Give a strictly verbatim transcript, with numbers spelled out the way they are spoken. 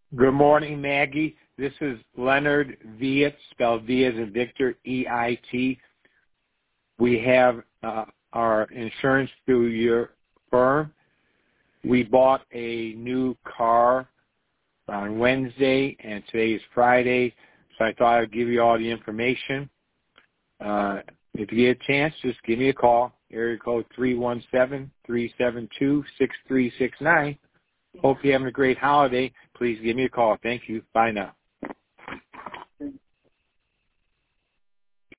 Good morning, Maggie. This is Leonard Viet, spelled V as in Victor, E I T. We have uh, our insurance through your firm. We bought a new car on Wednesday, and today is Friday, so I thought I'd give you all the information. Uh, if you get a chance, just give me a call, area code three one seven, three seven two, six three six nine. Hope you're having a great holiday. Please give me a call. Thank you. Bye now.